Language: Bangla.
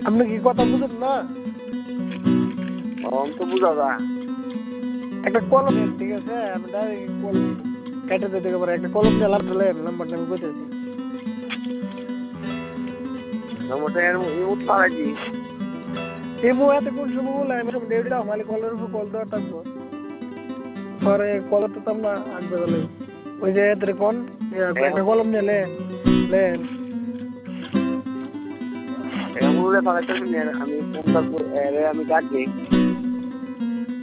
আপনি কি কথা বুঝেন না? তো বুঝা যা একটা কলম নেন, ঠিক আছে? আমি ডাইরেক্ট কল কেটে দিতে পারে। একটা কলম দিয়ে নাম্বারটা আমি বলতেছি। নম্বরটা ইমোট পারাইছি। এত কোন সময় বলে আমি সব ডেউটি দাও মালিক কলের উপর কল দেওয়া থাকবো। পরে কলরটা তো আমরা আঁকবে গেলে ওই যে এদের কোন একটা কলম নিয়ে লেন। আমি ফোনটা আমি কাটছি।